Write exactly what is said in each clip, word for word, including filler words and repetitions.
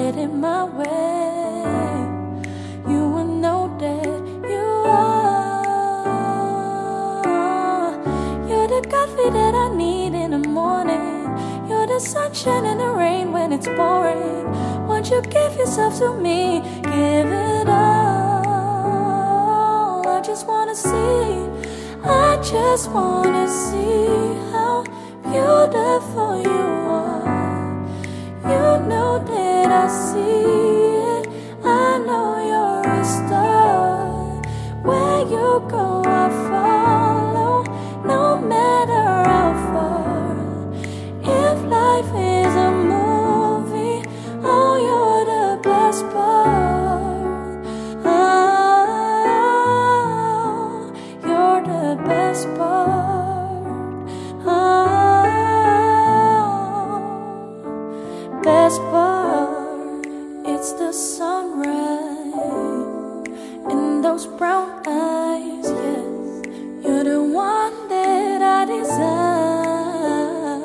it in my way, you will know that you are. You're the coffee that I need in the morning. You're the sunshine in the rain when it's pouring. Won't you give yourself to me? Give it all. I just wanna see, I just wanna see how beautiful you are. You know that I see it. I know you're a star. Where you go, I follow, no matter how far. If life is a movie, oh, you're the best part. Oh, you're the best part. Oh, best part. It's the sunrise in those brown eyes, yes. You're the one that I desire.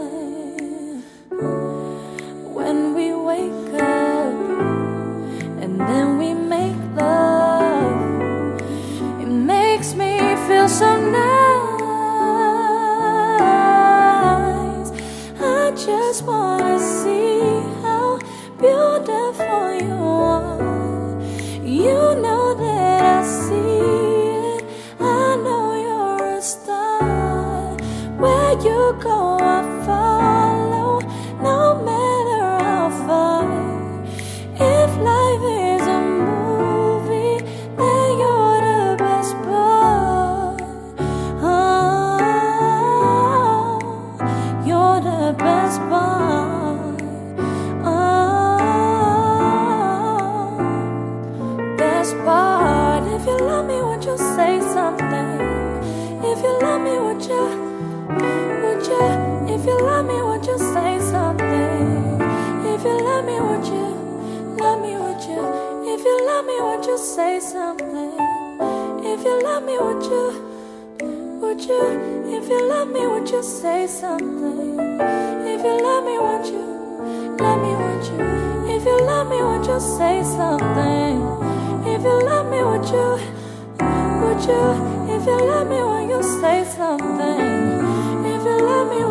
When we wake up and then we make love, it makes me feel so nice. I just wanna see how beautiful you are. You know that I see it. I know you're a star. Where you go, I follow, no matter how far. If life is a movie, then you're the best part. Oh, you're the best part. Oh, best part. If you love me, would you say something? If you love me, would you, would you? If you love me, would you say something? If you love me, would you, love me, would you? If you love me, would you say something? If you love me, would you, would you? If you love me, would you say something? If you love me, would you, love me, would you? If you love me, would you say something? If you love me, would you, would you? If you love me, would you say something? If you love me,